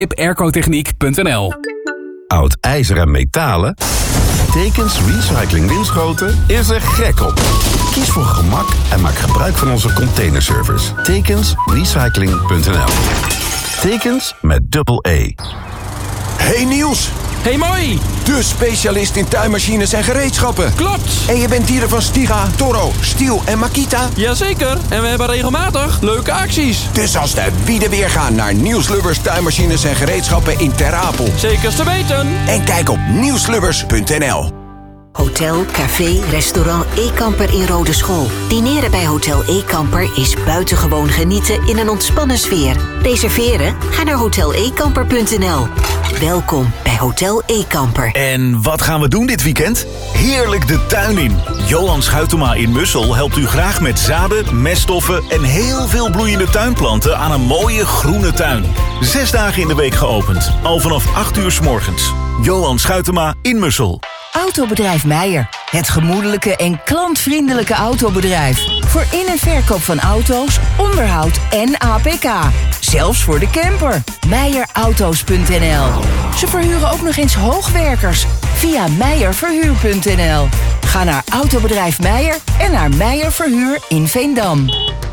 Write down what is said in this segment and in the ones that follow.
aircotechniek.nl. Oud ijzer en metalen? Tekens Recycling Winschoten is er gek op. Kies voor gemak en maak gebruik van onze containerservice. Tekensrecycling.nl. Tekens met dubbel E. Hey Niels! Hey Mooi! De specialist in tuinmachines en gereedschappen. Klopt! En je bent dieren van Stiga, Toro, Stiel en Makita? Jazeker, en we hebben regelmatig leuke acties. Dus als de wieden weer gaan naar Niels Lubbers tuinmachines en gereedschappen in Ter Apel. Zeker te weten! En kijk op nielslubbers.nl. Hotel, café, restaurant E-Kamper in Rodeschool. Dineren bij Hotel E-Kamper is buitengewoon genieten in een ontspannen sfeer. Reserveren? Ga naar hotelekamper.nl. Welkom bij Hotel E-Kamper. En wat gaan we doen dit weekend? Heerlijk de tuin in. Johan Schuitema in Mussel helpt u graag met zaden, meststoffen en heel veel bloeiende tuinplanten aan een mooie groene tuin. 6 dagen in de week geopend. Al vanaf 8 uur 's morgens. Johan Schuitema in Mussel. Autobedrijf Meijer. Het gemoedelijke en klantvriendelijke autobedrijf. Voor in- en verkoop van auto's, onderhoud en APK. Zelfs voor de camper. Meijerauto's.nl. Ze verhuren ook nog eens hoogwerkers. Via meijerverhuur.nl. Ga naar Autobedrijf Meijer en naar Meijer Verhuur in Veendam.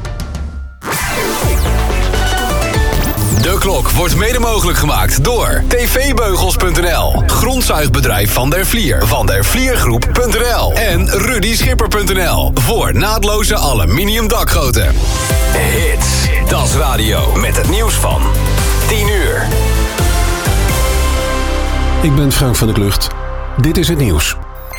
De klok wordt mede mogelijk gemaakt door tvbeugels.nl, Grondzuigbedrijf Van der Vlier, vandervliergroep.nl en rudyschipper.nl voor naadloze aluminium dakgoten. Hits, Das Radio met het nieuws van 10 uur. Ik ben Frank van der Klucht. Dit is het nieuws.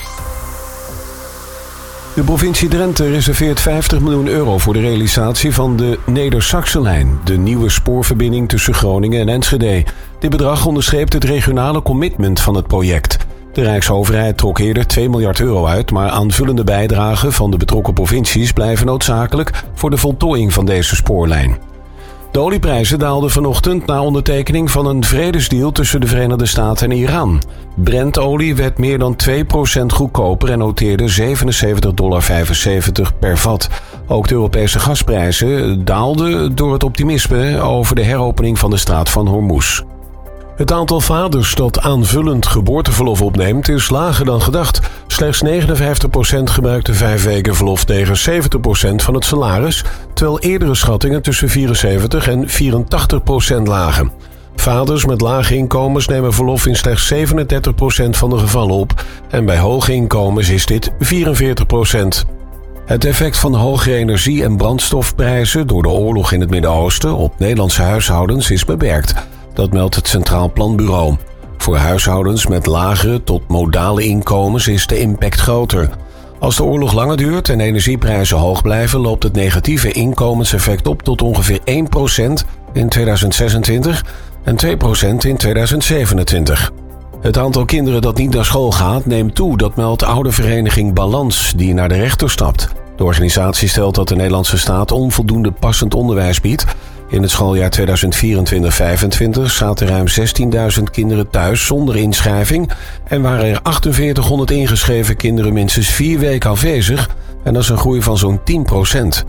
De provincie Drenthe reserveert 50 miljoen euro voor de realisatie van de Neder-Saxe-lijn, de nieuwe spoorverbinding tussen Groningen en Enschede. Dit bedrag onderstreept het regionale commitment van het project. De Rijksoverheid trok eerder 2 miljard euro uit, maar aanvullende bijdragen van de betrokken provincies blijven noodzakelijk voor de voltooiing van deze spoorlijn. De olieprijzen daalden vanochtend na ondertekening van een vredesdeal tussen de Verenigde Staten en Iran. Brent-olie werd meer dan 2% goedkoper en noteerde $77,75 per vat. Ook de Europese gasprijzen daalden door het optimisme over de heropening van de straat van Hormuz. Het aantal vaders dat aanvullend geboorteverlof opneemt is lager dan gedacht. Slechts 59% gebruikte 5 weken verlof tegen 70% van het salaris, terwijl eerdere schattingen tussen 74% en 84% lagen. Vaders met lage inkomens nemen verlof in slechts 37% van de gevallen op en bij hoge inkomens is dit 44%. Het effect van hogere energie- en brandstofprijzen door de oorlog in het Midden-Oosten op Nederlandse huishoudens is beperkt. Dat meldt het Centraal Planbureau. Voor huishoudens met lagere tot modale inkomens is de impact groter. Als de oorlog langer duurt en energieprijzen hoog blijven, loopt het negatieve inkomenseffect op tot ongeveer 1% in 2026 en 2% in 2027. Het aantal kinderen dat niet naar school gaat neemt toe, dat meldt oudervereniging Balans, die naar de rechter stapt. De organisatie stelt dat de Nederlandse staat onvoldoende passend onderwijs biedt. In het schooljaar 2024-25 zaten ruim 16.000 kinderen thuis zonder inschrijving en waren er 4800 ingeschreven kinderen minstens 4 weken afwezig en dat is een groei van zo'n 10%.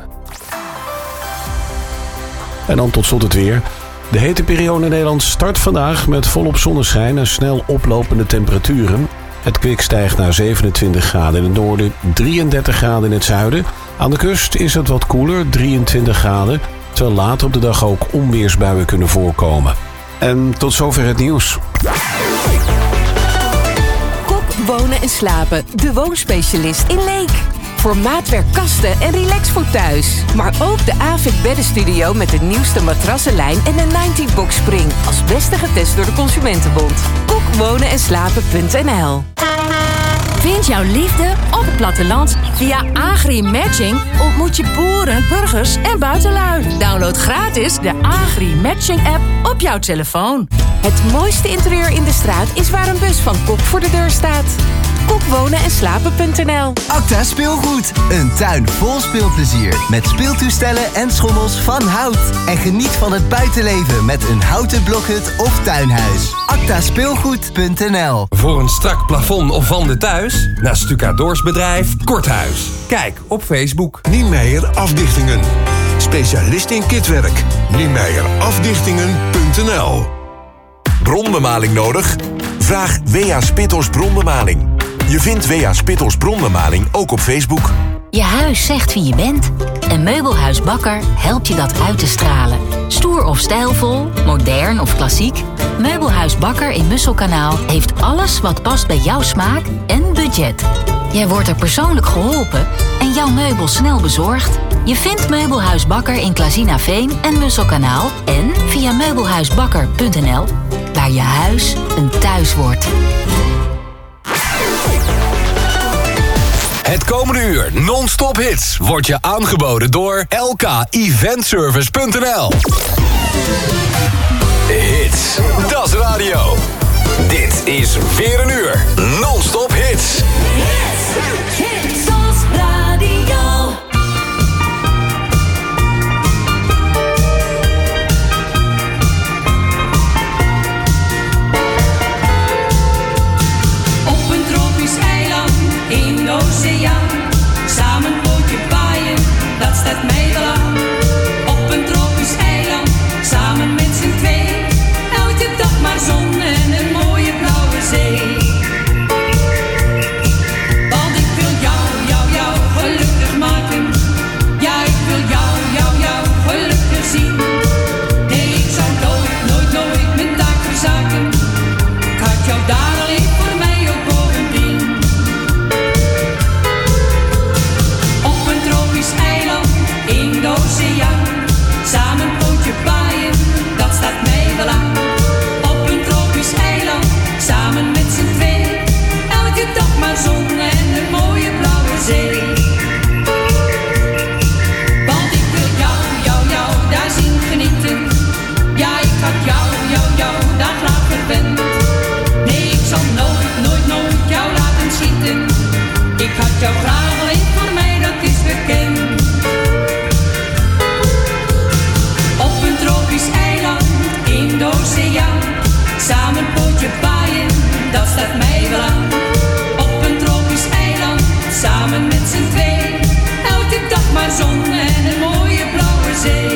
En dan tot slot het weer. De hete periode in Nederland start vandaag met volop zonneschijn en snel oplopende temperaturen. Het kwik stijgt naar 27 graden in het noorden, 33 graden in het zuiden. Aan de kust is het wat koeler, 23 graden, terwijl later op de dag ook onweersbuien kunnen voorkomen. En tot zover het nieuws. Kop, wonen en slapen. De woonspecialist in Leek. Voor maatwerk, kasten en relax voor thuis. Maar ook de Avik beddenstudio met de nieuwste matrassenlijn en de 90-box spring. Als beste getest door de Consumentenbond. Kokwonen-en-slapen.nl. Vind jouw liefde op het platteland. Via Agri-matching ontmoet je boeren, burgers en buitenlui. Download gratis de Agri-matching-app op jouw telefoon. Het mooiste interieur in de straat is waar een bus van Kok voor de deur staat. Kokwonen-en-slapen.nl. Acta Speelgoed. Een tuin vol speelplezier. Met speeltoestellen en schommels van hout. En geniet van het buitenleven met een houten blokhut of tuinhuis. Actaspeelgoed.nl. Voor een strak plafond of wanden thuis? Naar stucadoorsbedrijf Korthuis. Kijk op Facebook. Niemeyer Afdichtingen. Specialist in kitwerk. Niemeyerafdichtingen.nl. bronbemaling nodig? Vraag W.A. Spitters Bronbemaling. Je vindt W.A. Spitters Bronbemaling ook op Facebook. Je huis zegt wie je bent. En Meubelhuis Bakker helpt je dat uit te stralen. Stoer of stijlvol, modern of klassiek. Meubelhuis Bakker in Musselkanaal heeft alles wat past bij jouw smaak en budget. Jij wordt er persoonlijk geholpen en jouw meubel snel bezorgd. Je vindt Meubelhuis Bakker in Klazinaveen en Musselkanaal en via meubelhuisbakker.nl, waar je huis een thuis wordt. Het komende uur non-stop hits wordt je aangeboden door lkeventservice.nl. Hits, dat is radio. Dit is weer een uur non-stop hits. Hits als radio. Op een tropisch eiland in de oceaan, samen bootje paaien, dat staat mij wel aan. Op een tropisch eiland, samen met z'n twee, elke dag maar zon en een mooie blauwe zee. Want ik wil jou, jou, jou gelukkig maken. Ja, ik wil jou, jou, jou gelukkig zien. Nee, ik zou nooit, nooit, nooit mijn taak verzaken. Ik had jou daar alleen voor mij ook bovendien. Op een tropisch eiland in de oceaan, samen pootje paaien, dat staat mij wel aan. Op een tropisch eiland, samen met z'n twee, elke dag maar zon en een mooie blauwe zee. Want ik wil jou, jou, jou daar zien genieten. Ja, ik had jou, jou, jou daar graag verwend. Nee, ik zal nooit, nooit, nooit jou laten schieten. Ik had jou graag alleen voor mij, dat is bekend. Op een tropisch eiland in de oceaan, samen pootje paaien, dat staat mij wel aan. Op een tropisch eiland, samen met z'n twee, elke dag maar zon en een mooie blauwe zee.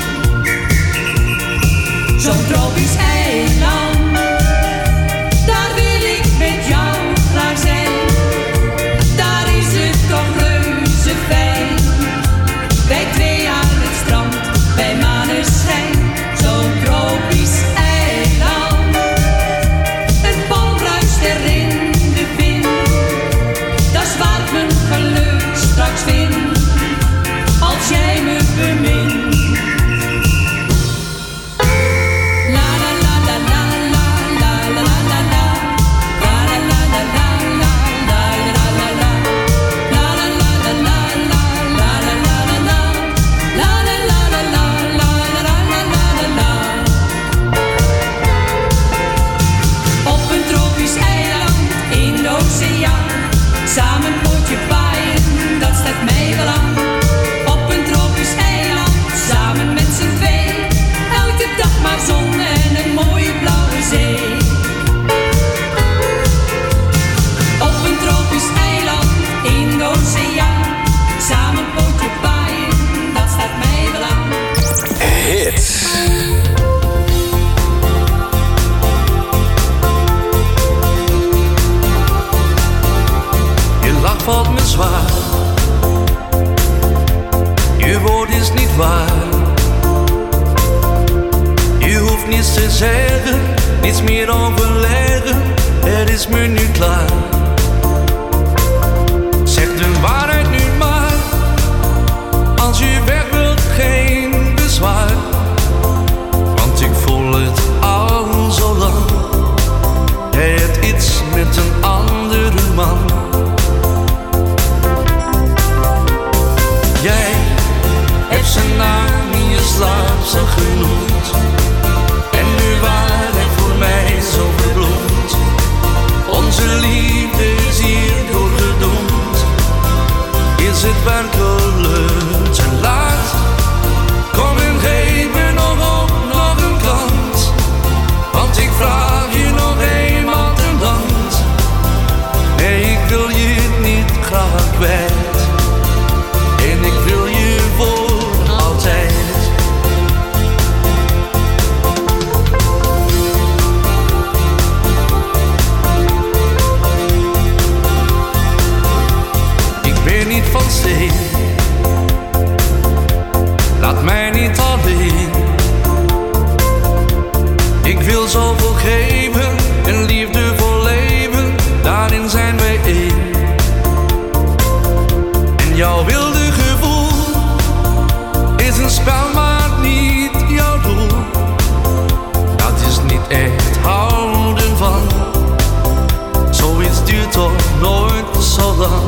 Zo'n tropisch eiland, daar wil ik met jou graag zijn. Daar is het toch reuze fijn. Wij twee aan het strand, bij maneschijn. Zo'n tropisch eiland, het bal ruist er in de wind. Dat is waar ik mijn geluk straks vind, als jij me bemint. La la la la la la la la la la la. La la la la la la la la la la. La la la la la la la la la la la. La la la la la la la la la la. Op een tropisch eiland in de oceaan, samen pootje paaien, dat staat mij wel aan. Op een tropisch eiland, samen met z'n twee, elke dag maar zon en een mooie blauwe zee. Op een tropisch eiland in de oceaan, samen pootje paaien, dat staat mij wel aan. Hits. Je lach valt me zwaar, je woord is niet waar. Je hoeft niets te zeggen, niets meer overleggen, het is me nu klaar. Zeg de waarheid nu maar, als je weg wilt geen bezwaar. Want ik voel het al zo lang, jij hebt iets met een andere man. Jij hebt zijn naam in je slaap zo genoemd, en nu waar hij voor mij zo verbloemt. wil zoveel geven en liefde voor leven, daarin zijn wij één. En jouw wilde gevoel is een spel, maar niet jouw doel. Dat is niet echt houden van, zoiets duurt toch nooit zo lang.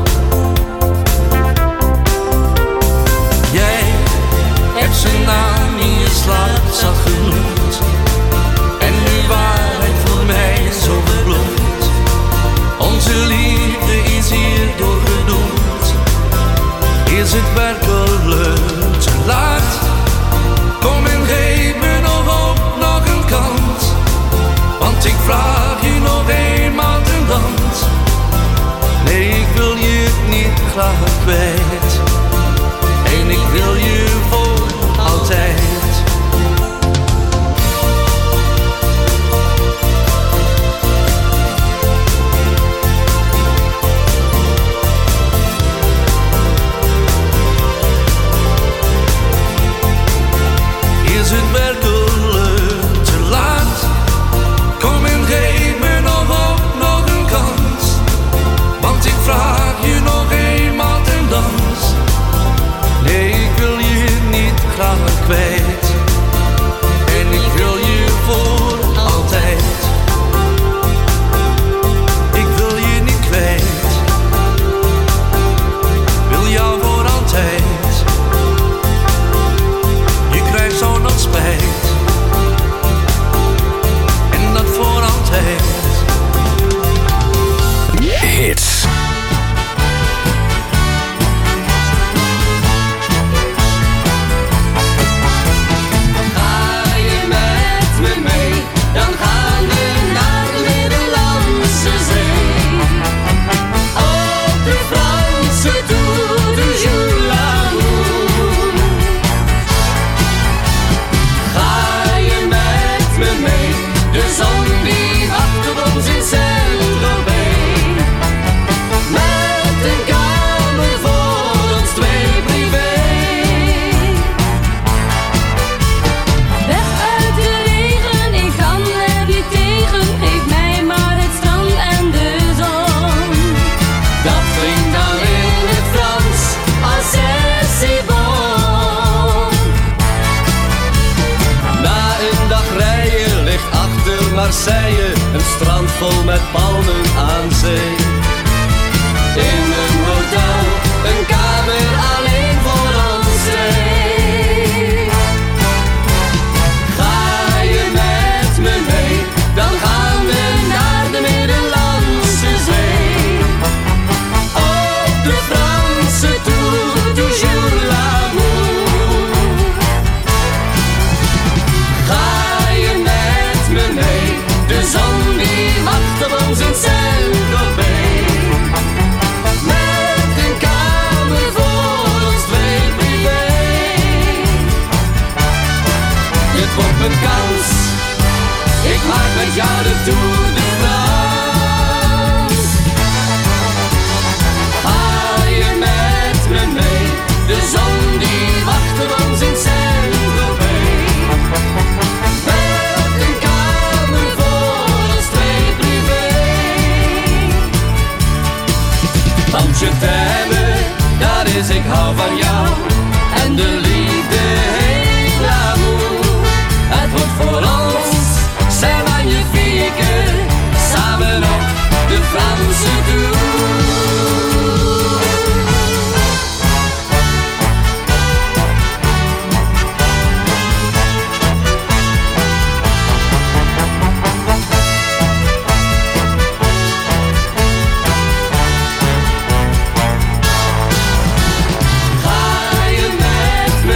Jij hebt zijn naam in je slaapzak genoemd, en nu waarheid voor mij zo verbloemd. Onze liefde is hier doorgedoemd. Is het werkelijk te laat? Kom en geef me nog op, nog een kans. Want ik vraag je nog eenmaal ten dans. Nee, ik wil je niet graag kwijt. En ik wil je voor altijd. Is het werkelijk te laat? Kom en geef me nog op, nog een kans. Want ik vraag je nog eenmaal ten dans. Nee, ik wil je niet graag kwijt. En ik wil je voor altijd. Ik wil je niet kwijt. Wil jou voor altijd. Je krijgt zo nog spijt. En dat voor altijd. Hits. Ga je met me mee, dan gaan we naar de Middellandse Zee. Op de Franse Tour de Joux-l'Amour. Ga je met me mee, de zon die wacht op ons in Saint-Tropez. Met een kamer voor ons twee privé. Weg uit de regen, ik kan er niet tegen. Geef mij maar het strand en de zon. Dat klinkt dan in het Frans als c'est bon. Na een dag rijden ligt achter Marseille een strand vol met palmen aan zee. In een hotel, een kamer alleen voor ons twee. Ga je met me mee, dan gaan we naar de Middellandse Zee. Op de Franse Tour de Joux-l'Amour. Ga je met me mee, de zon die wacht op ons in Saint-Tropez. Met een kamer voor ons twee privé. Dit wordt mijn kans, ik maak met jou de Tour de France. Ga je met me mee, de zon die wacht op ons in Saint-Tropez. Met een kamer voor ons twee privé. Want je t'aime, dat is ik hou van jou. En de liefde heet l'amour. Het wordt voor ons, c'est magnifique. Samen op de Franse Tour. Ga je met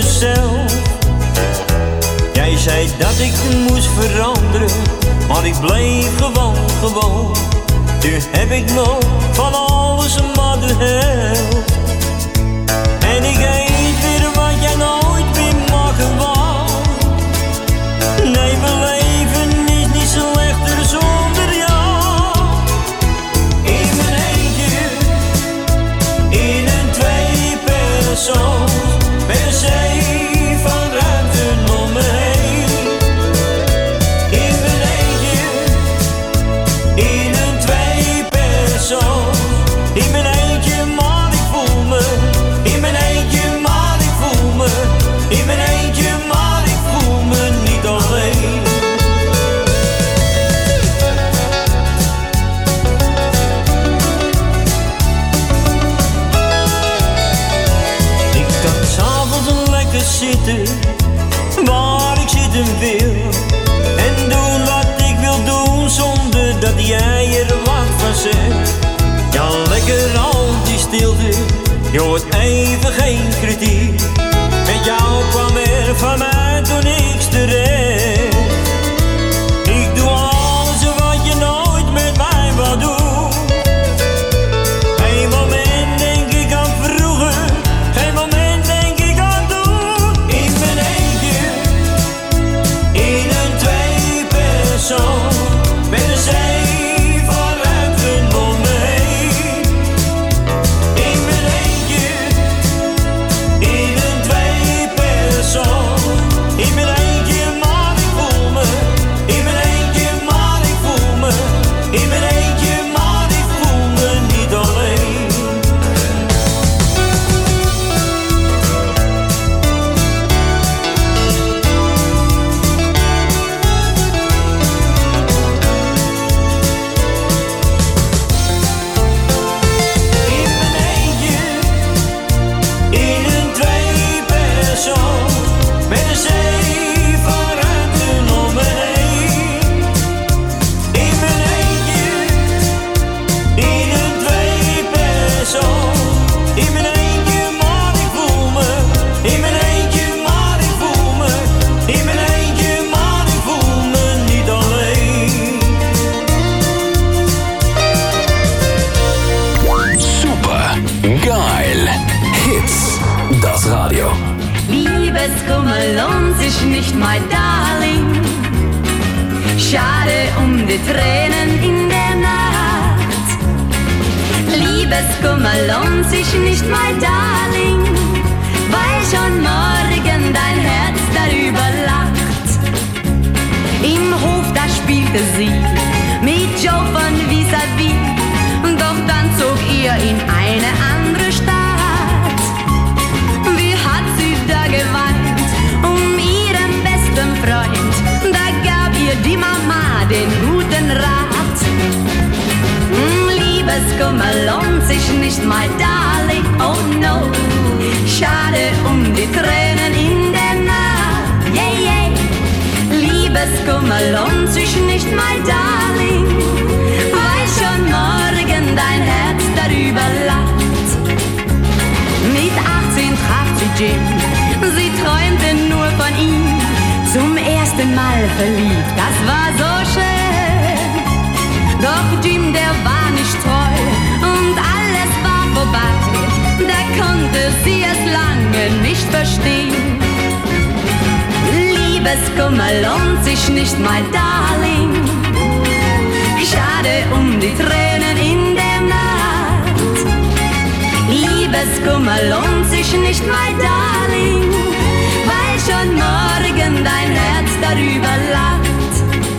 mezelf. Jij zei dat ik moest veranderen, maar ik bleef gewoon. Nu heb ik nog van alles maar de helft. En ik eet weer wat jij nooit meer maken wou. Nee, mijn leven is niet slechter zonder jou. In mijn eentje, in een tweepersoon, met een zee van ruimte om me heen. In mijn eentje, in een tweepersoon, in mijn eentje, maar ik voel me. In mijn eentje, maar ik voel me. In mijn eentje, maar ik voel me niet alleen. Ik kan 's avonds lekker zitten, waar ik zitten wil. En doen wat ik wil doen, zonder dat jij er wat van zegt. Ja, lekker al die stilte, je hoort even geen kritiek. Met jou kwam er van mij toen niks terecht. Ik doe alles wat je nooit met mij wou doen. Geen moment denk ik aan vroeger, geen moment denk ik aan toen. In mijn eentje, in een tweepersoon, met een zee van ruimte om me heen. In mijn eentje, in een tweepersoon, in mijn eentje, maar ik voel me. In mijn eentje, maar ik voel me. In mijn eentje, maar ik voel me niet alleen. In mijn eentje, in een tweepersoon, met een zee van ruimte om me heen. In mijn eentje, in een tweepersoon, in mijn eentje, maar ik voel me. In mijn eentje, maar ik voel me. In mijn eentje, maar ik voel me niet alleen. Super geil. Hits. Das Radio. Liebeskummer lohnt sich nicht, my darling. Schade die Tränen in der Nacht. Liebeskummer lohnt sich nicht, my darling, weil schon morgen dein Herz darüber lacht. Im Hof, da spielte sie mit Joe von Vis-a-Vis, doch dann zog ihr in eine andere Stadt. Wie hat sie da geweint ihren besten Freund? Da gab ihr die Mama den guten Rat. Liebeskummer lohnt sich nicht, my darling, oh no. Schade die Tränen in der Nacht, yeah, yeah. Liebeskummer lohnt sich nicht, my darling, weil schon morgen dein Herz darüber lacht. Mit 18 traf sie Jim, sie träumte nur von ihm. Zum ersten Mal verliebt, das war so schön. Doch Jim, der war nicht treu und alles war vorbei. Da konnte sie es lange nicht verstehen. Liebeskummer lohnt sich nicht, my darling. Schade die Tränen in der Nacht. Liebeskummer lohnt sich nicht, my darling, weil schon morgen dein Herz darüber lacht.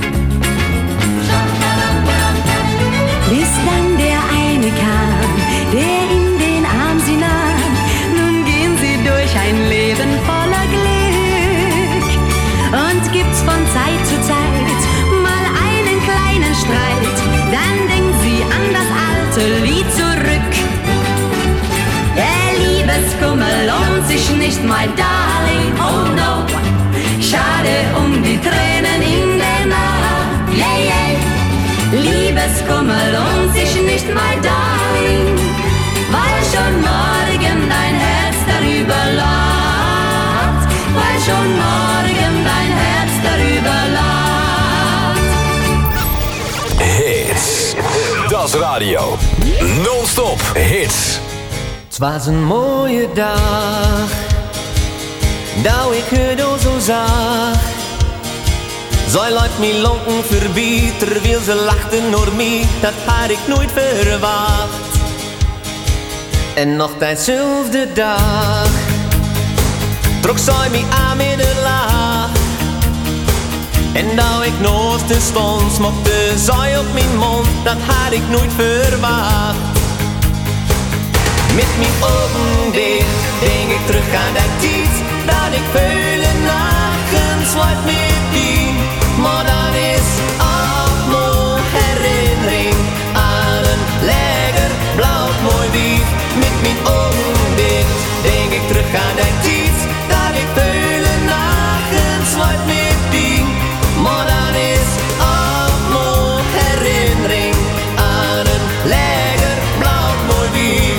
Bis dann der eine kam, der in den Arm sie nahm. Nun gehen sie durch ein Leben voller Glück. Und gibt's von Zeit zu Zeit mal einen kleinen Streit, dann denkt sie an das alte Lied zurück. Der Liebeskummer lohnt sich nicht, my darling, oh no. Schade die Tränen in der Nacht, yeah, yeah. Liebeskummer lohnt sich nicht, my darling, weil schon morgen dein Herz darüber lacht. schon morgen dein Herz darüber lacht. Hits. Das Radio. Non-stop hits. Het was een mooie dag, dat ik het al zo zag. Zij laat me lonken voorbij, terwijl ze lachte naar mij, dat had ik nooit verwacht. En nog diezelfde dag, trok zij me aan met een lach. En nou ik naast de stond, smokte zij op mijn mond, dat had ik nooit verwacht. Met mijn ogen dicht, denk ik terug aan dat tijd, dat ik vele nachten sluit met die. Maar dat is allemaal herinnering aan een lekker blauw mooi wief. Met mijn ogen dicht, denk ik terug aan dat tijd, dat ik vele nachten sluit met die. Maar dat is allemaal herinnering aan een lekker blauw mooi wief.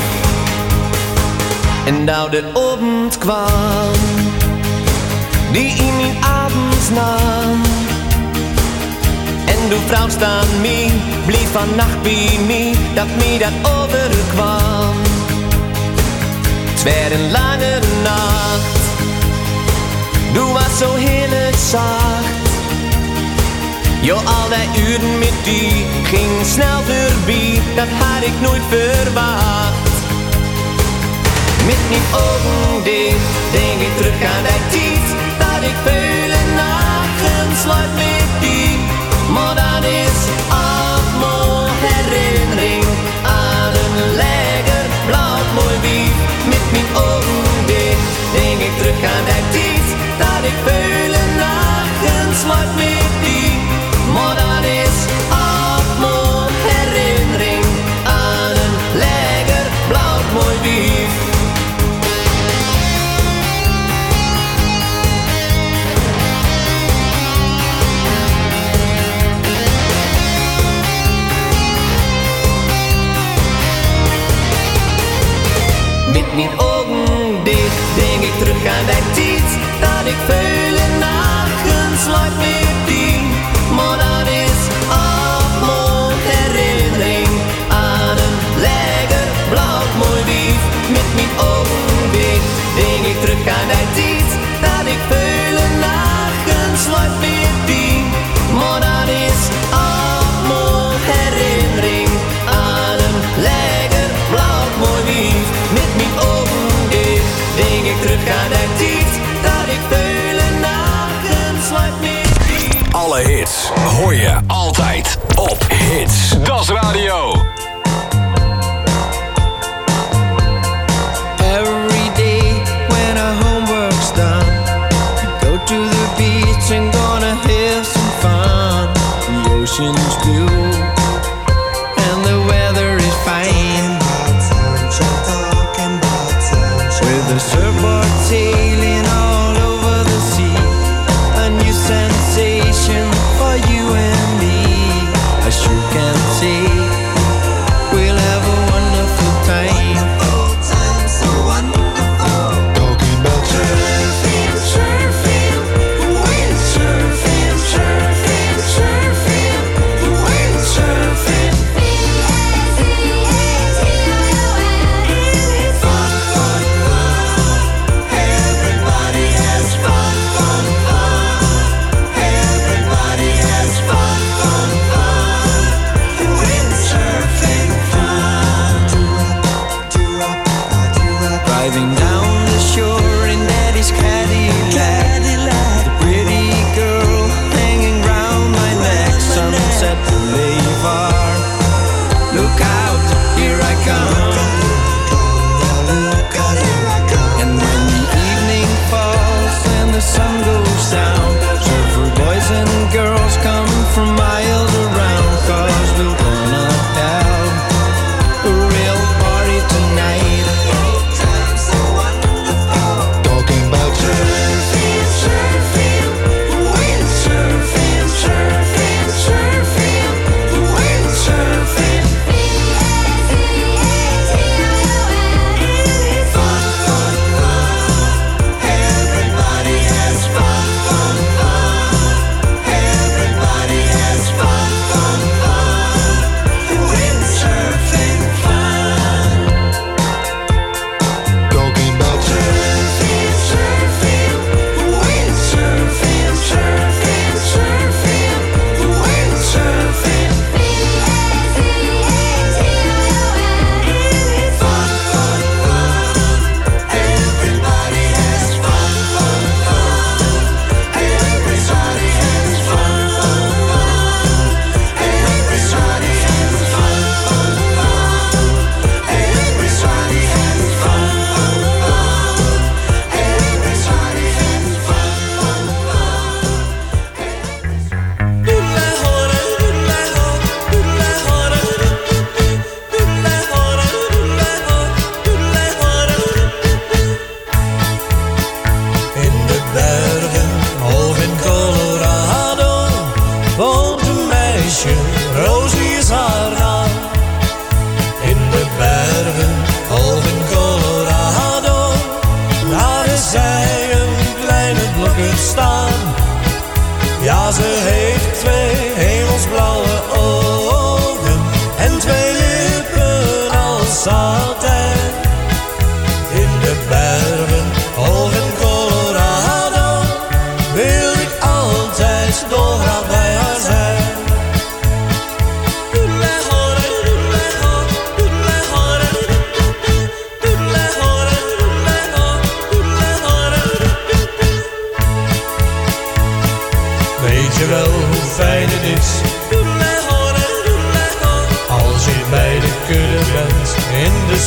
En nou de avond kwam, die in mijn avonds nam. En de vrouw staan mij, bleef vannacht bij mij, dat mij dat overkwam. Het werd een lange nacht, du was zo heerlijk zacht. Jo, al die uren met die ging snel voorbij, dat had ik nooit verwacht. Met mijn ogen dicht, denk ik terug aan die tijd, dat ik vele nachten sluit met die. Maar dat is allemaal herinnering aan een lekker blauw mooi wief. Met mijn ogen dicht, denk ik terug aan die tijd, dat ik vele nachten sluit met die. Maar dat is allemaal herinnering aan een lekker blauw mooi wief. Met mijn ogen dicht, denk ik terug aan die tijd, dat ik vele nachten sluit met die. Maar dat is allemaal herinnering aan een lekker blauw mooi wief. Met mijn ogen dicht, denk ik terug aan die tijd, dat ik vele nachten sluit met die. Maar dat is allemaal herinnering aan een lekker blauw mooi wief. Met mijn ogen dicht, denk ik terug aan die tijd, dat ik vele nachten sluit met die. Alle hits hoor je altijd op Hits. Das Radio. Every day when our homework's done, we go to the beach and gonna have some fun. The ocean's blue and the weather is fine, with the surfboard sailing all over the sea. A new sensation for you and me. I sure can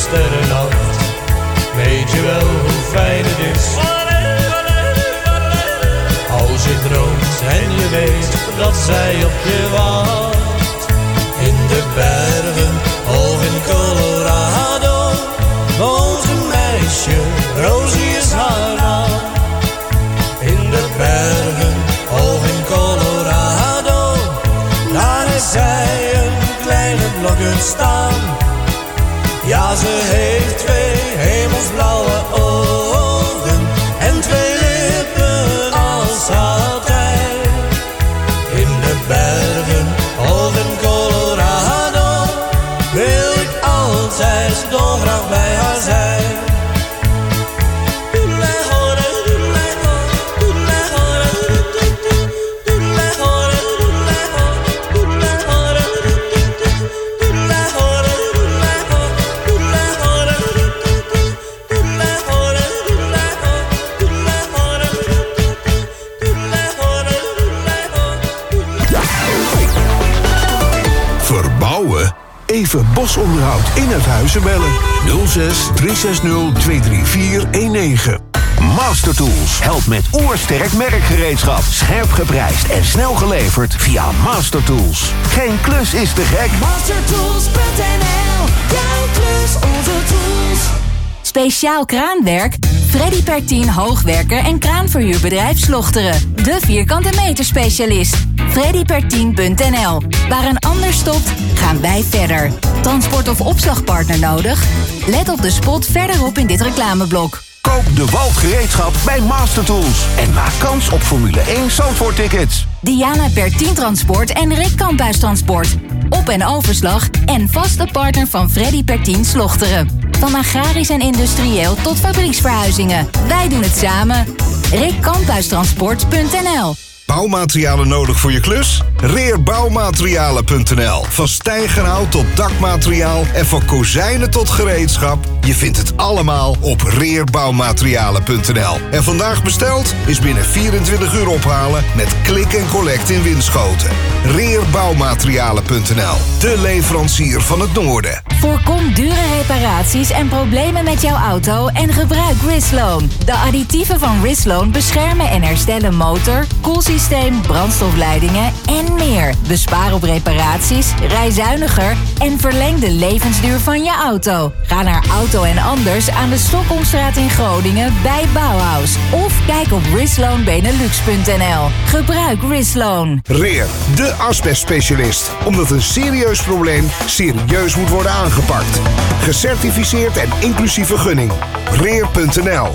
sterrennacht. Weet je wel hoe fijn het is als je droomt en je weet dat zij op je wacht. In de bergen of in Colorado woont een meisje, Rosie is haar naam. In de bergen of in Colorado, daar is zij een kleine blokhut staan. Ja, ze heeft twee hemelsblauwe ogen en twee lippen als satijn. In de bergen of in Colorado wil ik altijd dolgraag bij haar zijn. Even bosonderhoud in het huizen bellen. 06 360 23419. Master Tools helpt met oersterk merkgereedschap. Scherp geprijsd en snel geleverd via Master Tools. Geen klus is te gek. Mastertools.nl, jouw klus, onze tools. Speciaal kraanwerk? Freddy Pertien hoogwerker en kraanverhuurbedrijf Slochteren. De vierkante meter specialist. freddypertien.nl. Waar een ander stopt, gaan wij verder. Transport- of opslagpartner nodig? Let op de spot verderop in dit reclameblok. Koop de Walt gereedschap bij Master Tools. En maak kans op Formule 1 Zandvoort-tickets. Diana Pertien Transport en Rick Kamphuis Transport. Op- en overslag en vaste partner van Freddy Pertien Slochteren. Van agrarisch en industrieel tot fabrieksverhuizingen. Wij doen het samen. rickkamphuistransport.nl. Bouwmaterialen nodig voor je klus? Reerbouwmaterialen.nl. Van stijgerhout tot dakmateriaal en van kozijnen tot gereedschap. Je vindt het allemaal op Reerbouwmaterialen.nl. En vandaag besteld is binnen 24 uur ophalen met klik en collect in Winschoten. Reerbouwmaterialen.nl. De leverancier van het Noorden. Voorkom dure reparaties en problemen met jouw auto en gebruik Risloan. De additieven van Risloan beschermen en herstellen motor, koelsysteem, brandstofleidingen en meer. Bespaar op reparaties, rij zuiniger en verleng de levensduur van je auto. Ga naar Auto en Anders aan de Stockholmstraat in Groningen bij Bauhaus. Of kijk op rislawnbenelux.nl. Gebruik Risloan. Reer, de asbestspecialist. Omdat een serieus probleem serieus moet worden aangepakt. Gecertificeerd en inclusief vergunning. Reer.nl.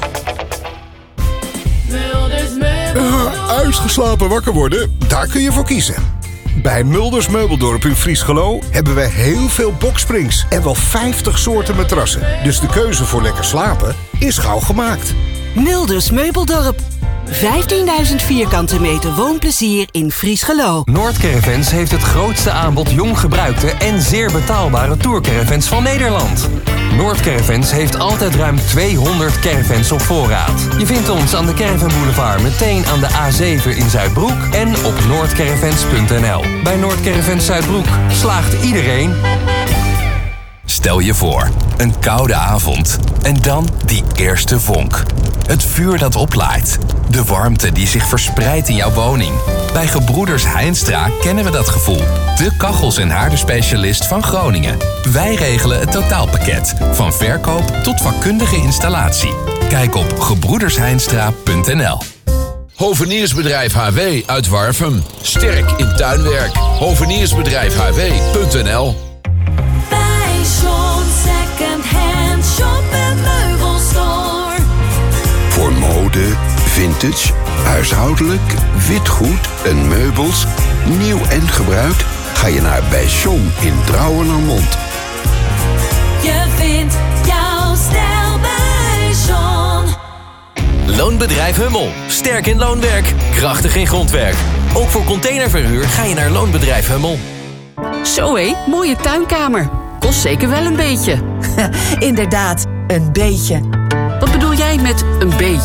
Uitgeslapen wakker worden? Daar kun je voor kiezen. Bij Mulders Meubeldorp in Friesgelo hebben we heel veel boksprings en wel 50 soorten matrassen. Dus de keuze voor lekker slapen is gauw gemaakt. Mulders Meubeldorp. 15.000 vierkante meter woonplezier in Friesgelo. Noordcaravans heeft het grootste aanbod jong gebruikte en zeer betaalbare tourcaravans van Nederland. Noordcaravans heeft altijd ruim 200 caravans op voorraad. Je vindt ons aan de Caravan Boulevard meteen aan de A7 in Zuidbroek en op noordcaravans.nl. Bij Noordcaravans Zuidbroek slaagt iedereen. Stel je voor, een koude avond en dan die eerste vonk. Het vuur dat oplaait. De warmte die zich verspreidt in jouw woning. Bij Gebroeders Heinstra kennen we dat gevoel. De kachels- en haardenspecialist van Groningen. Wij regelen het totaalpakket. Van verkoop tot vakkundige installatie. Kijk op gebroedersheinstra.nl. Hoveniersbedrijf HW uit Warffum. Sterk in tuinwerk. Hoveniersbedrijf-hw.nl. Bij John Second Hand Shop en Meubelstore. Voor mode, vintage, huishoudelijk, witgoed en meubels, nieuw en gebruik, ga je naar bij John in Drouwen-Normond. Je vindt jouw stijl bij John. Loonbedrijf Hummel. Sterk in loonwerk, krachtig in grondwerk. Ook voor containerverhuur ga je naar Loonbedrijf Hummel. Zo hé, mooie tuinkamer. Kost zeker wel een beetje. Inderdaad, een beetje. Wat bedoel jij met een beetje?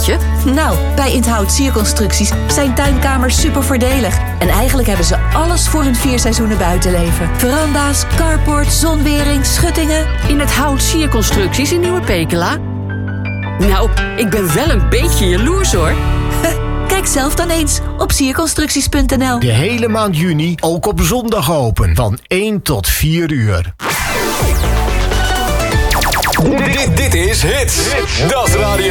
Nou, bij Inhoud Sierconstructies zijn tuinkamers super voordelig. En eigenlijk hebben ze alles voor hun 4 seizoenen buitenleven. Veranda's, carport, zonwering, schuttingen. In het Hout Sierconstructies in Nieuwe Pekela. Nou, ik ben wel een beetje jaloers hoor. Kijk zelf dan eens op sierconstructies.nl. De hele maand juni ook op zondag open. Van 1 tot 4 uur. Dit is Hits. Das Radio.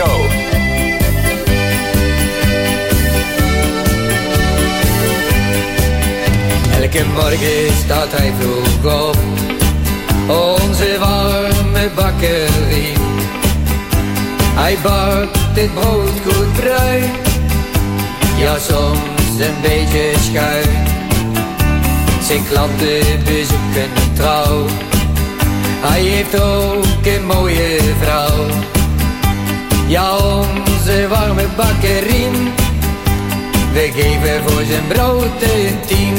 Elke morgen staat hij vroeg op. Onze warme bakkerie. Hij bakt het brood goed bruin. Ja, soms een beetje schuin. Zijn klanten bezoeken hem trouw. Hij heeft ook een mooie vrouw. Ja, onze warme bakkerien. We geven voor zijn brood een 10.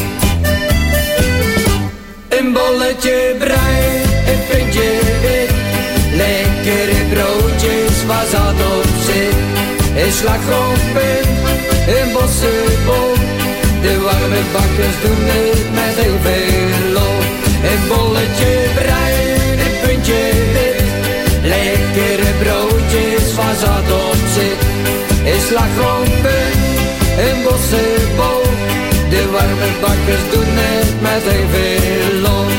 Een bolletje bruin, een puntje wit. Lekkere broodjes waar zat op zit. Een slagroompunt, een bossenbol. De warme bakkers doen het met heel veel lof. Een bolletje bruin, een puntje wit. Lekkere broodjes waar zat op zit. Een slagroompunt, een bossenbol. De warme bakkers doen het met heel veel lof.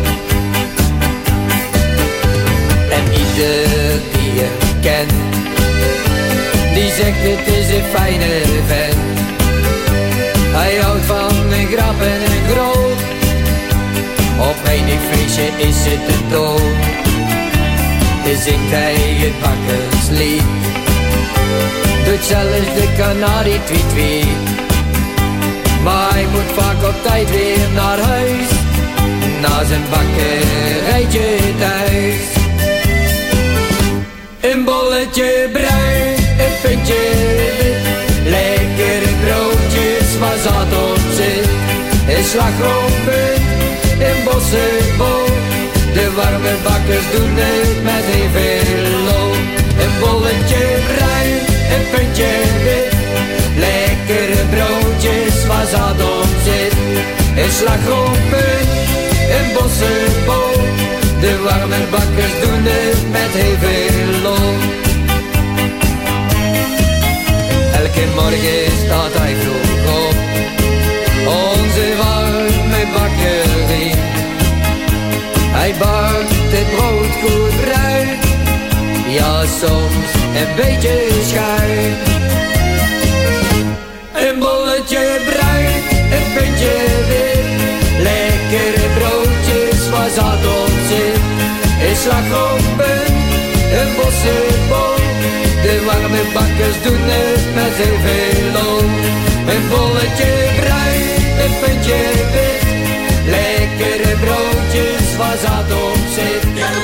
En ieder die je kent, die zegt het is een fijne vent. Hij houdt van een grap en een groot. Op menig feestje is het een dood. Dan zingt hij het bakkerslied. Doet zelfs de kanarie tweet tweet. Maar hij moet vaak op tijd weer naar huis. Na zijn bakkerijtje thuis. Een bolletje bruin, een puntje wit. Lekkere broodjes waar zat op zit. Een slagroompunt, een bossenbol. De warme bakkers doen het met heel veel loon. Een bolletje bruin, een puntje wit. Lekkere broodjes waar zat op zit. Een slagroompunt, een bossenbol. De warme bakkers doen het met heel veel loon. Elke morgen staat hij vroeg op. Onze warme bakkerie. Hij bakt het brood goed bruin. Ja, soms een beetje schuin. Een bolletje bruin, een puntje wit. Lekkere broodjes waar zat op zit. Een slagroompunt, een bossenbol. De warme bakkers doen het met heel veel loon. Een bolletje bruin, een puntje wit. Lekkere broodjes waar zat op zit.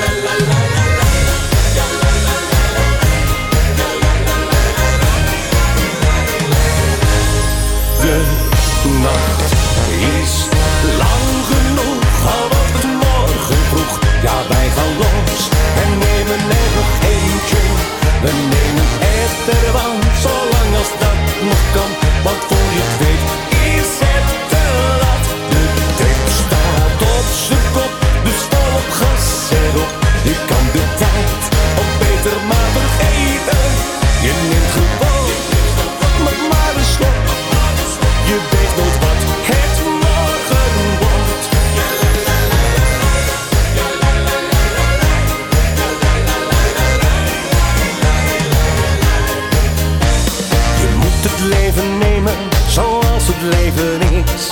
De nacht is lang genoeg, al wordt het morgen vroeg. Ja, wij gaan los en nemen er nog eentje. We nemen echter, want zolang als dat nog kan. Want voor je het weet is het te laat. De trip staat op zijn kop, dus volop gas erop. Je kan de tijd op beter maar vergeten. Je neemt gewoon maar een slok. Je weet nooit wat het morgen wordt. Je moet het leven nemen zoals het leven is.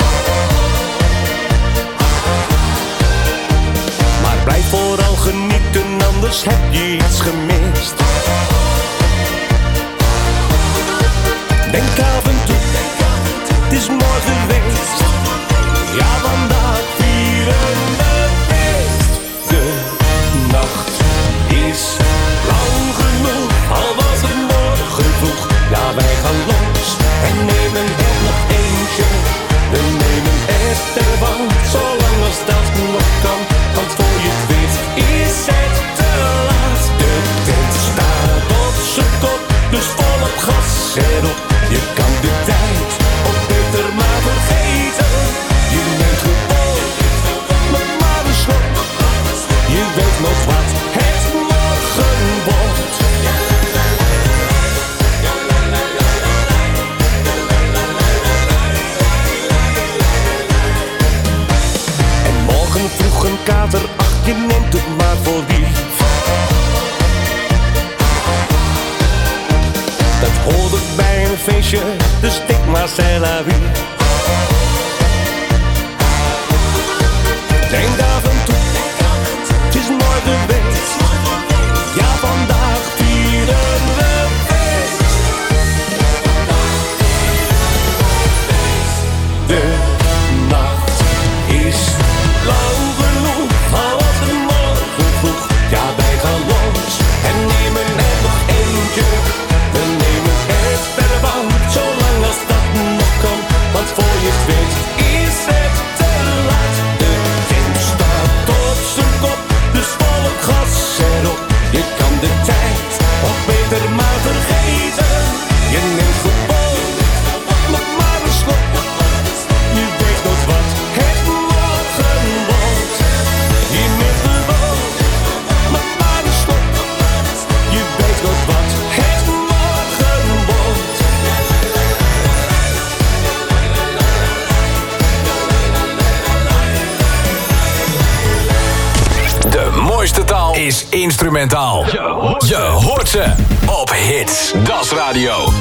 Maar blijf vooral genieten, anders heb je iets gemist. Denk af en toe, het is morgen geweest. Ja, vandaag vieren we feest. De nacht is lang genoeg, al was het morgen vroeg. Ja, wij gaan los en nemen er nog eentje. We nemen echt ervan, zolang als dat nog kan. Want voor je het weet is het te laat. De tent staat op zijn kop, dus volop gas. je neemt het maar voor lief. Dat hoort ook bij een feestje, dus denk maar c'est la vie. Denk af en toe, het is nooit geweest. Ja, vandaag vieren we feest. De nacht is lang genoeg, al was het morgen vroeg. Ja, wij gaan los en nemen er nog eentje. We nemen het verder van, zolang als dat nog kan. Want voor je het weet is het te laat. De tent staat op zijn kop, dus volle gas erop. Je kan de tijd of beter maar vergeten. Je neemt gewoon nog maar een slok. Je weet nooit wat het morgen wordt. Je neemt gewoon nog maar een slok. Je weet nooit wat het morgen wordt. De mooiste taal is instrumentaal. Je hoort ze op Hits. Das Radio.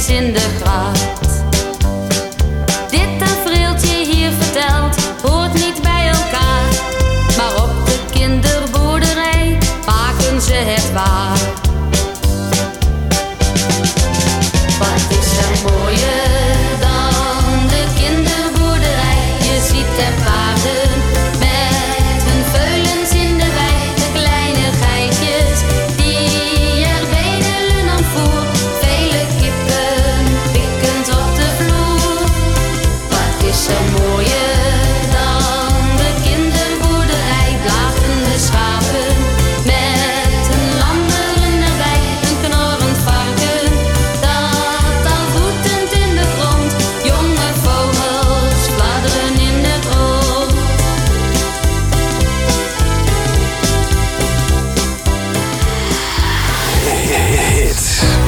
ijs in de gracht. Dit tafereeltje hier vertelt, hoort niet bij elkaar. Maar op de kinderboerderij maken ze het waar. Wat is er mooier dan de kinderboerderij? Je ziet de paarden met hun veulens in de wei. De kleine geitjes die er bedelen aan voer. Vele kippen pikkend op de vloer. Wat is er mooier dan de kinderboerderij? Blafende schapen met hun lammeren erbij. Een knorrend varken dat al voetend in de grond. Jonge vogels fladderen in het rond. Hits.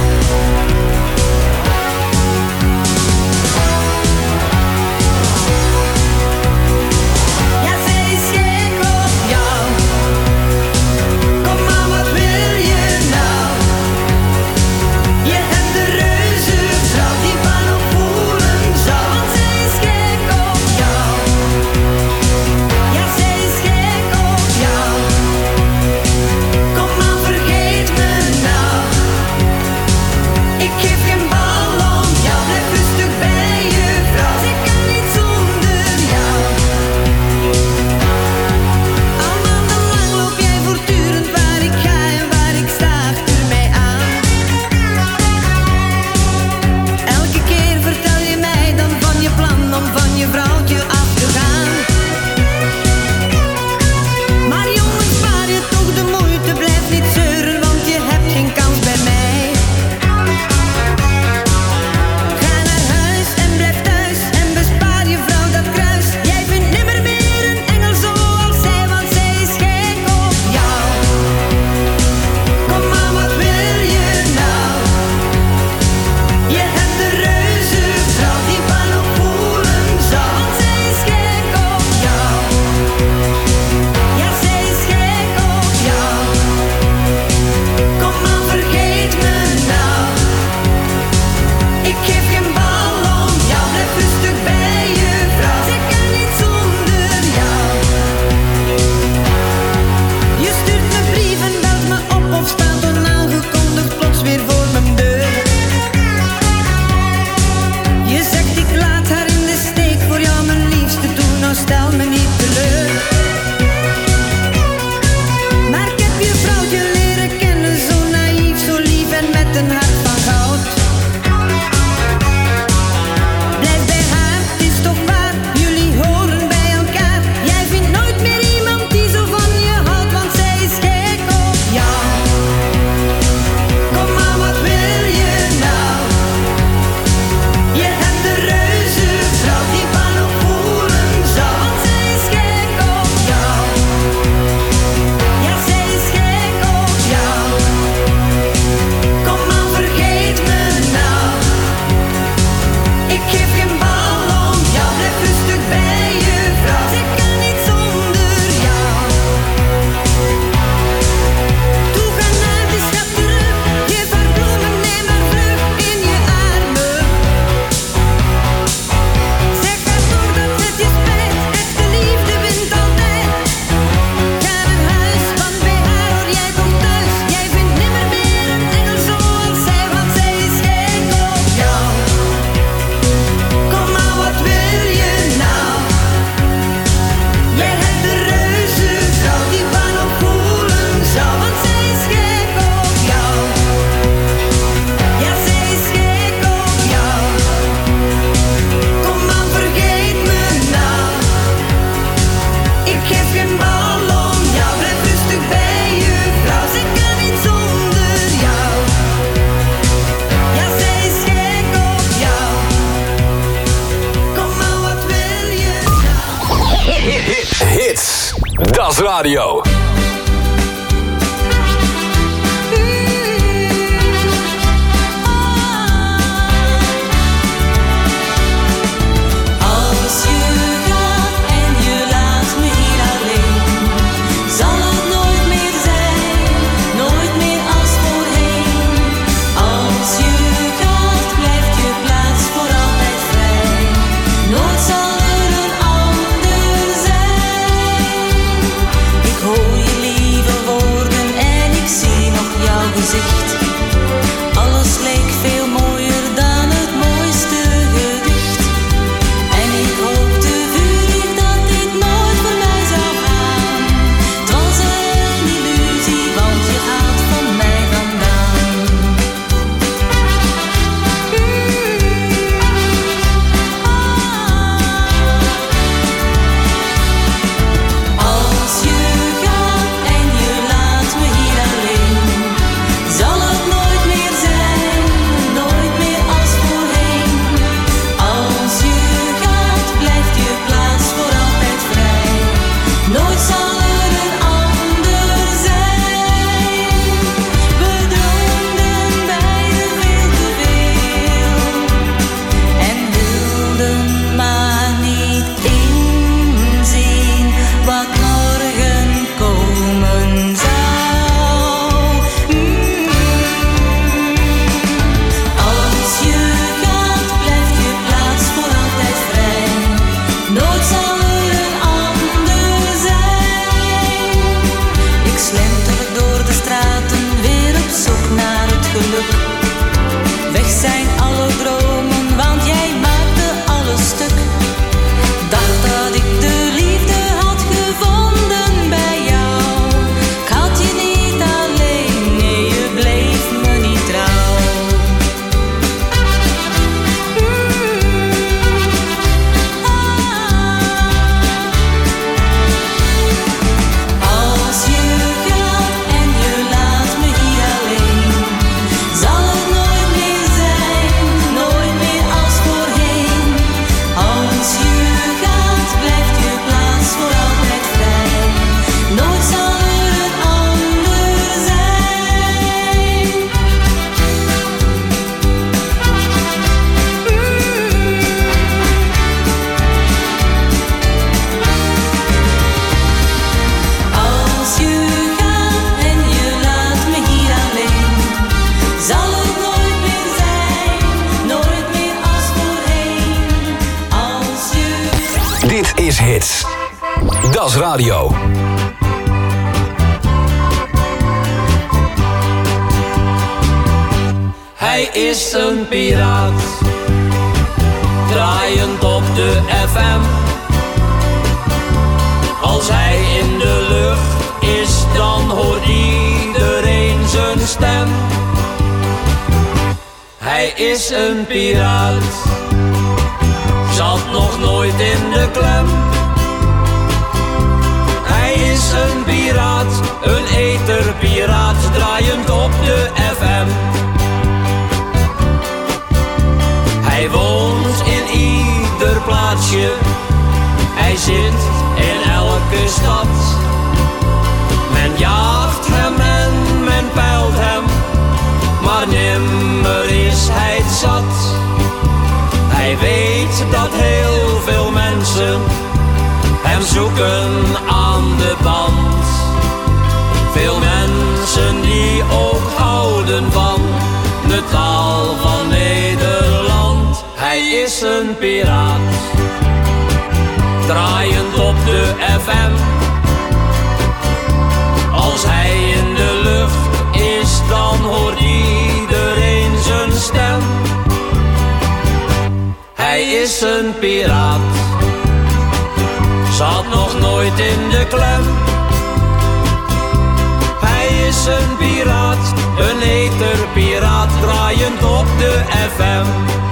Ja, zij is gek op jou. Kom maar, wat wil je nou? Je hebt de reuzenvrouw die van op voelen zou. Want zij is gek op jou. Ja, zij is gek op jou. Kom maar, vergeet me nou. Ik geef geen bal om jou. Blijf rustig bij je vrouw. Zij kan niet zonder jou. Al maandenlang loop jij voortdurend waar ik ga en waar ik sta achter mij aan. Elke keer vertel je mij dan van je plan om van je vrouwtje af te gaan. Maar jongen, spaar je toch de moeite, blijf niet zeuren, want je hebt geen kans bij mij. Ga naar huis en blijf thuis en bespaar je vrouw dat kruis. Jij vindt nimmer meer een engel zoals zij, want zij is gek op jou. Kom maar, wat wil je nou? Je hebt de reuzenvrouw die van op voelen zou. Want zij is gek op jou. Ja, zij is gek op jou. Kom maar, vergeet me nou. Ik geef geen bal om jou. Blijf rustig bij je vrouw. Zij kan niet zonder jou. Je stuurt me brieven, belt me op of staat onaangekondigd plots weer voor mijn deur. Je zegt ik laat haar in de steek, voor jou mijn liefste doen, nou stel me niet teleur. Maar ik heb je vrouwtje leren kennen, zo naïef, zo lief en met een hart van goud. Blijf bij haar, het is toch waar, jullie horen bij elkaar. Jij vindt nooit meer iemand die zo van je houdt, want zij is gek op jou. Kom maar, wat wil je nou? Je hebt de reuzenvrouw die van op voelen zou. Want zij is gek op jou. Ja, zij is gek op jou. Kom maar, vergeet me nou. Ik geef geen bal om jou. Blijf rustig bij je vrouw. Zij kan niet zonder jou. Toe ga naar die schat terug. Geef haar bloemen, neem haar vlug in je armen. Zeg haar toch dat het je spijt. Echte liefde wint altijd. Ga naar huis, want bij haar hoor jij komt thuis. Jij vindt nimmer meer een engel zoals zij, want zij is gek op jou. Kom maar, wat wil je nou? Jij hebt de reuzenvrouw die van op voelen zou. Want zij is gek op jou. Ja, zij is gek op jou. Kom maar, vergeet me nou. Ik geef geen bal om jou. Blijf rustig bij je vrouw. Zij kan niet zonder jou. Ja, zij is gek op jou. Kom maar, wat wil je nou? Hits, das radio. Als je gaat en je laat me hier alleen, zal het nooit meer zijn, nooit meer als voorheen. Als je gaat, blijft zoek naar het geluk. Weg zijn alle dromen, want jij maakte alles stuk. Dacht dat ik de liefde had gevonden bij jou. Ik had je niet alleen, nee, je bleef me niet trouw. Als je gaat en je laat me hier alleen, zal het nooit meer zijn, nooit meer als voorheen. Als je gaat, blijft je plaats voor altijd vrij. Nooit zal er een ander zijn. Als je gaat en je laat me hier alleen, zal het nooit meer zijn, nooit meer als voorheen. Als je Dit is Hits. Das Radio. Hij is een piraat, draaiend op de FM. Als hij in de lucht is, dan hoort iedereen zijn stem. Hij is een piraat, zat nog nooit in de klem. Hij is een piraat, een etherpiraat, draaiend op de FM. Hij woont in ieder plaatsje, hij zit in elke stad. Men jaagt hem en men peilt hem, maar nimmer is hij het zat. Hij weet dat heel veel mensen hem zoeken aan de band. Veel mensen die ook houden van de taal van Nederland. Hij is een piraat, draaiend op de FM. Als hij in de lucht is, dan hoort iedereen zijn stem. Hij is een piraat, zat nog nooit in de klem. Hij is een piraat, een etherpiraat, draaiend op de FM.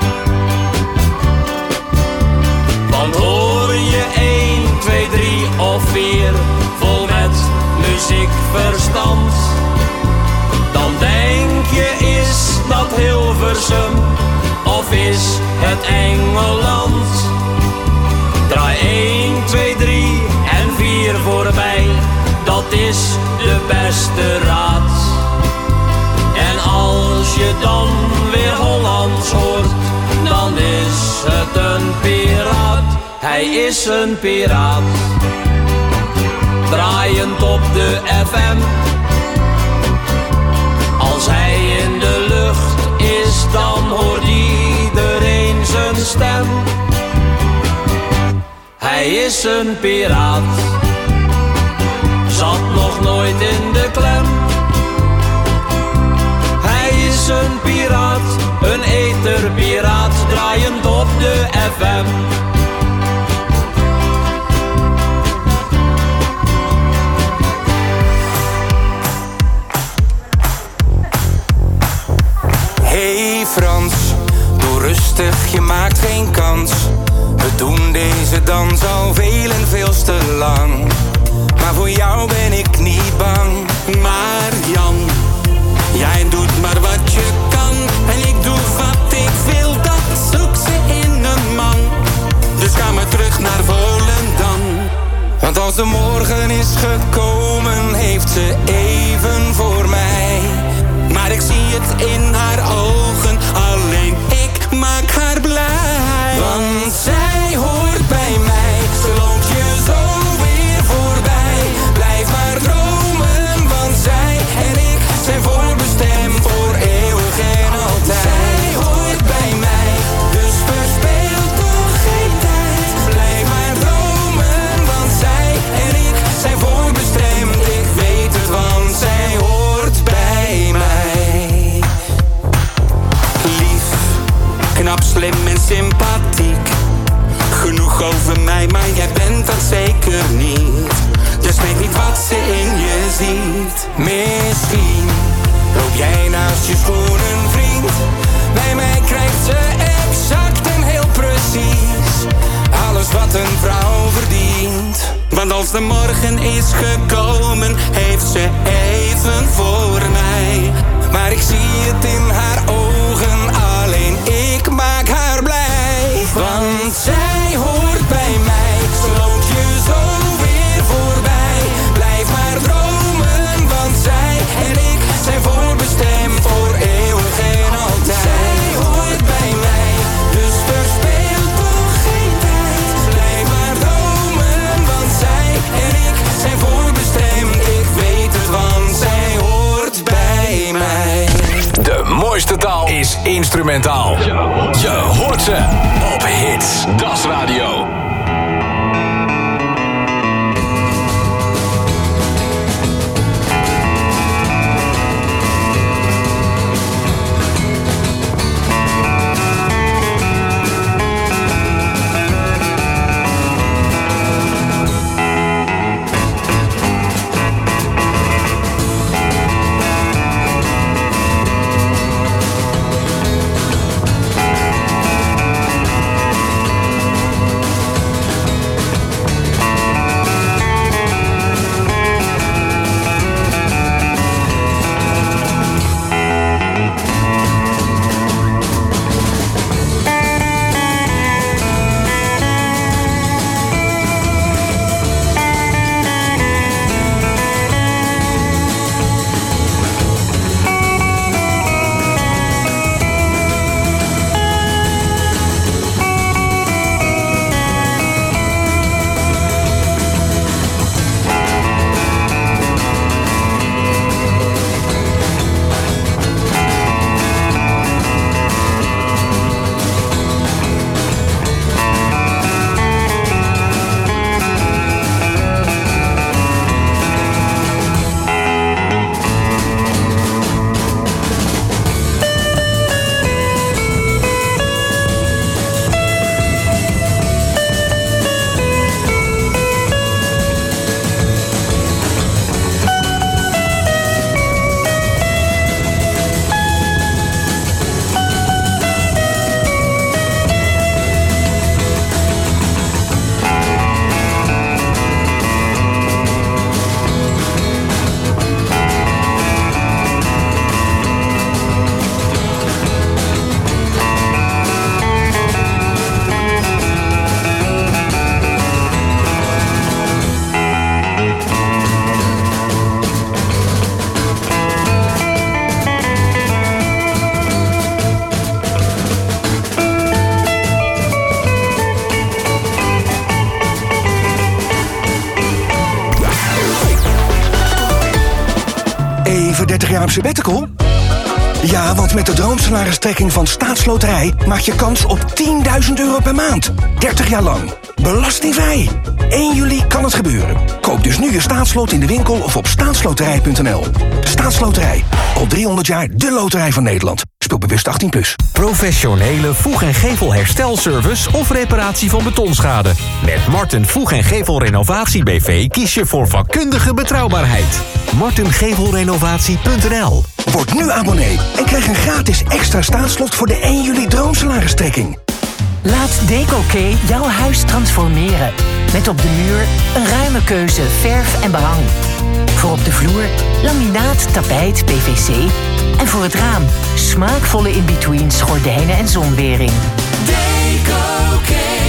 Want hoor je 1, 2, 3 of 4 vol met muziekverstand, dan denk je, is dat Hilversum of is het Engeland? Draai 1, 2, 3 en 4 voorbij, dat is de beste raad. En als je dan weer Hollands hoort, dan is het een piraat. Hij is een piraat, draaiend op de FM. Als hij in de lucht is, dan hoort iedereen zijn stem. Hij is een piraat, zat nog nooit in de klem. Hij is een piraat, een etherpiraat, draaiend op de FM. Hey Frans, doe rustig, je maakt geen kans. We doen deze dans al veel en veel te lang. Maar voor jou ben ik niet bang. Maar Jan, jij doet maar wat je kan. En ik doe wat ik wil, dat zoek ze in een man. Dus ga maar terug naar Volendam. Want als de morgen is gekomen, heeft ze even voor mij. Maar ik zie het in haar ogen, alleen ik maak haar blij. Want zij hoort bij mij, ze loopt je zo weer voorbij. Blijf maar dromen, want zij en ik zijn voorbestemd voor eeuwig en altijd. Zij hoort bij mij, dus verspeel toch geen tijd. Blijf maar dromen, want zij en ik zijn voorbestemd. Ik weet het wel. misschien loop jij naast je schoenenvriend. Bij mij krijgt ze exact en heel precies alles wat een vrouw verdient. Want als de morgen is gekomen, heeft ze even voor mij. Maar ik zie het in haar ogen, alleen ik maak haar blij. Want zij hoort bij mij, ze loopt je zo weer voorbij. Blijf maar dromen, want zij en ik zijn voorbestemd voor eeuwig en altijd. Zij hoort bij mij, dus verspeel toch geen tijd. Blijf maar dromen, want zij en ik zijn voorbestemd. Ik weet het, want zij hoort bij mij. De mooiste taal is instrumentaal. Je hoort ze op Hits. Das Radio. Even 30 jaar op sabbatical? Ja, want met de droomsalaristrekking van Staatsloterij maak je kans op €10.000 per maand. 30 jaar lang. Belastingvrij. 1 juli kan het gebeuren. Koop dus nu je staatslot in de winkel of op staatsloterij.nl. Staatsloterij. Al 300 jaar de loterij van Nederland. Speel bewust 18+. Professionele voeg- en gevelherstelservice of reparatie van betonschade. Met Marten Voeg- en Gevelrenovatie BV kies je voor vakkundige betrouwbaarheid. martengevelrenovatie.nl. Word nu abonnee en krijg een gratis extra staatslot voor de 1 juli droomsalaristrekking. Laat Deco-K jouw huis transformeren. Met op de muur een ruime keuze verf en behang. Voor op de vloer laminaat, tapijt, PVC. En voor het raam smaakvolle in-betweens, gordijnen en zonwering. Deco-K.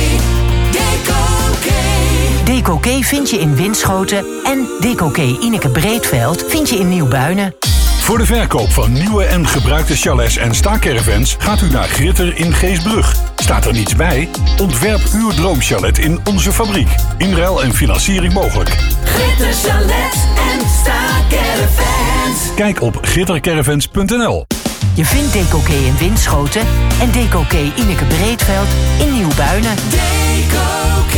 Deco-K. Deco-K vind je in Winschoten en Deco-K Ineke Breedveld vind je in Nieuwbuinen. Voor de verkoop van nieuwe en gebruikte chalets en staakervens gaat u naar Gritter in Geesbrug. Staat er niets bij? Ontwerp uw droomchalet in onze fabriek. Inruil en financiering mogelijk. Gritter Chalet en staakervens. Kijk op grittercaravans.nl. Je vindt Deco-K in Winschoten en Deco-K Ineke Breedveld in Nieuwbuinen. Deco-K.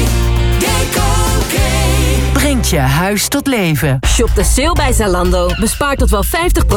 Deco-K. Brengt je huis tot leven. Shop de sale bij Zalando. Bespaar tot wel 50%.